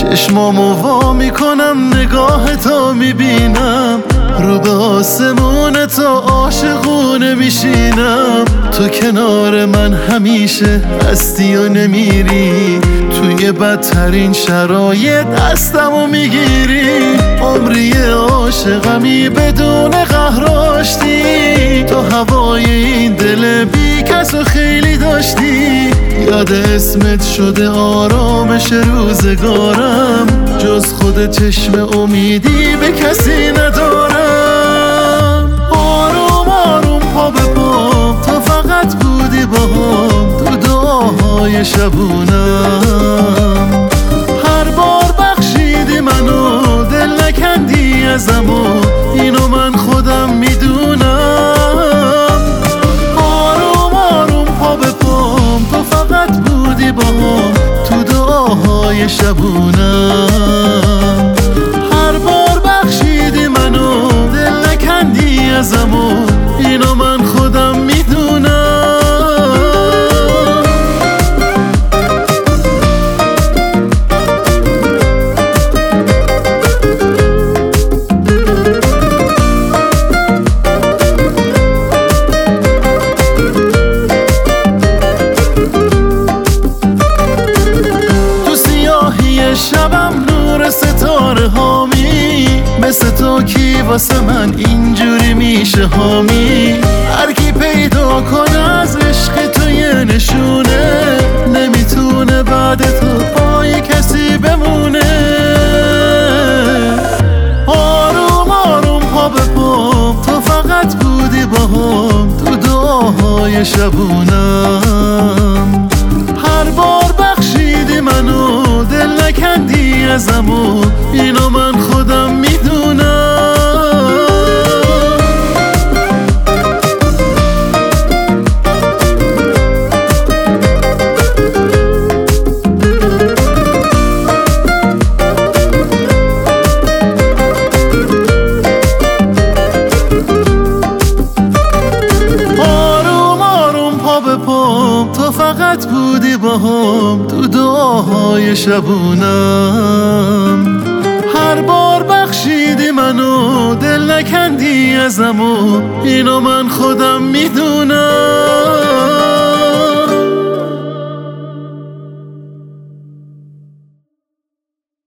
چشمامو وا میکنم نگاه تو میبینم، رو به آسمون تو عاشقونه میشینم. تو کنار من همیشه هستی و نمیری، توی بدترین شرایط دستمو میگیری. عمری عاشقمی بدون قهر آشتی، تو هوای این دل بی کسو خیلی داشتی. یاد اسمت شده آرامش روزگارم، جز خود چشم امیدی به کسی ندارم. آروم آروم پا به پام، تو فقط بودی باهام تو دعاهای شبونم. هر بار بخشیدی منو، دل نکندی ازم و اینو من خودم میدونم. آروم آروم پا به پام، تو فقط بودی باهام تو دعاهای شبونم. هر بار بخشیدی منو، دل نکندی ازم و اینو من خودم میدونم. شبم نور ستاره هامی، مثل تو کی واسه من اینجوری میشه حامی. هر کی پیدا کنه از عشق تو یه نشونه، نمیتونه بعد تو پای کسی بمونه. آروم آروم پا به پام، تو فقط بودی باهام تو دعاهای شبونم. هر بار بخشیدی منو، دل نکندی ازم و اینو من خودم میدونم. آروم آروم پا به پام، تو فقط بودی باهام تو دعاهای شبونم. هر بار بخشیدی منو، دل نکندی ازم و اینو من خودم میدونم.